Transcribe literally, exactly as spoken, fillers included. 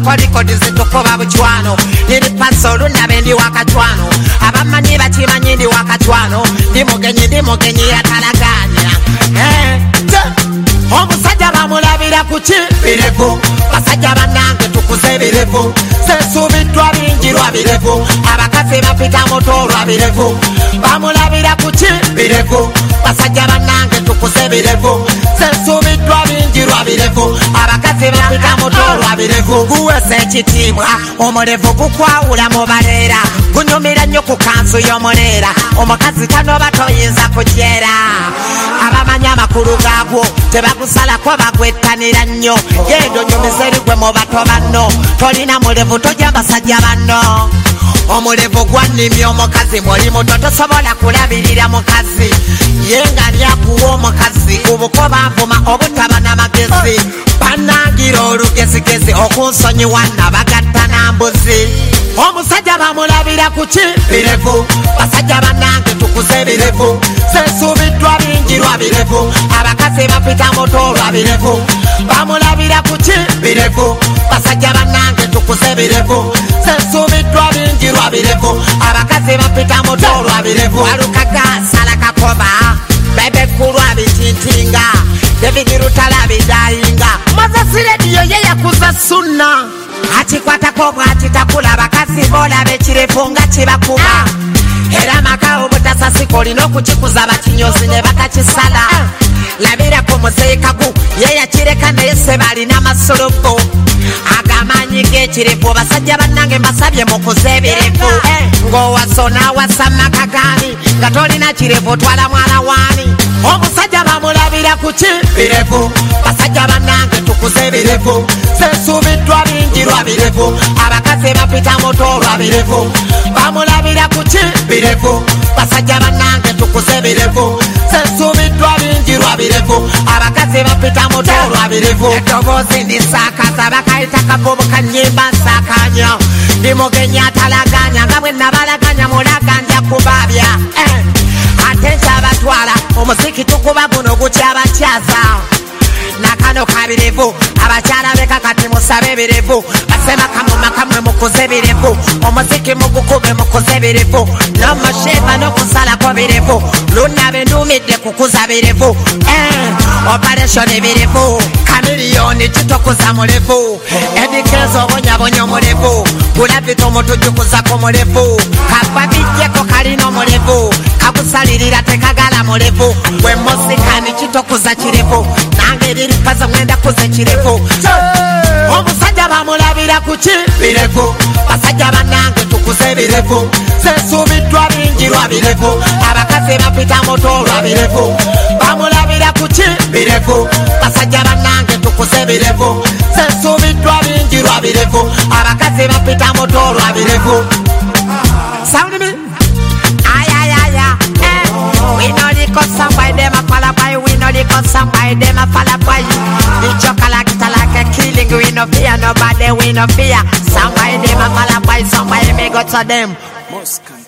koliko dizitukuba buchwano nili pasolu nabendi wakachwano abamanyi bachimanyi ndi wakachwano ndi mugenyi ndi mugenyi yatalaganya eh omusajja bamulabira kuki birevu basajja banange tukuze birevu sesubiddwa binjirwa birevu abakazi bapita motorwa birevu bamulabira kuki birevu basajja banange tukuze birevu sesubiddwa binjirwa birevu abakazi bapita motorwa birevu guwese ekitiibwa omulevu gukwawula mu baleera gunyumira nnyo ku kansu y'omuleera omukazi tanoba toyinza kujeera abamanya amakulu gaagwo tebagusalako bagwettanira nnyo gendo nyumiza erigwe mu bato banno tolina mulevu tojja basajja banno omulevu gwannimya omukazi mwoli muto tosobola kulabirira mukazi ye nga lyakuwa omukazi obukoba nvuma obutaba n'amagezi banangira olugezigezi okunsonyiwa nabagatta n'ambuzi omusajja bamulabira kuki birevu basajja banange tukuze birevu sesubiddwa binjirwa birevu abakazi bapita motorwa birevu bamulabira kuki birevu basajja banange tukuze birevu sesubiddwa binjirwa birevu abakazi bapita motorwa birevu alukaga sala kakoba bebe kulwa bitintinga David Rutala bidayinga Moses Radio ye yakuza sunna achikwata kobwa achitakula bakazi bola bechirefunga chibakuba era makao butasasi kolino kuchikuza bakinyozi ne bakachisala labira ko muzeekagu ye yachireka ne sebali na masolobo agamanyi gechirefu basajja bannange mbasabye mukuzeberefu ngo wasona wasama kagani gatolina chirefu twala mwana wani omusajja bamulabira kuki birevu basajja bannange tukuze birevu sesubiddwa binjirwa birevu abakazi bapita motorwa birevu bamulabira kuki birevu basajja bannange tukuze birevu sesubiddwa binjirwa birevu abakazi bapita motorwa birevu edobozi ndisakaza bakayita kagobo kanyimba nsakanya ndi mugenyi atalaganya nga bwe nabalaganya mulaganja kubabya eh. Atenza abatwala omuziki tukuba guno gukyabakyaza nakano kabirevu abakyala beka kati musabe birevu basema kamuma kamwe mukuze birevu omuziki mugukube mukuze birevu n'amasheba n'okusalako birevu lunabe ndumidde kukuza birevu eh, operation birevu kamiliyoni kitokuza mulevu edikezo obonyabonya omulevu kulabita omutujjukuza ku mulevu kababijjeko kalina mulevu kakusalirira tekagala mulevu gwe musikani kitokuza kirevu nange liripaza mwenda kuze kirevu omusajja bamulabira kuki birevu basajja bannange tukuze birevu sesubiddwa binjirwa birevu abakazi bapita motorwa birevu bamulabira kuki birevu basajja bannange tukuze birevu sesubiddwa binjirwa birevu abakazi bapita motorwa birevu sound me ayayaya eh we know the custom by them a follow by we know the custom by them a follow by the chocolate like a killing we no fear nobody we no fear some by them a follow by some by me go to them Moscow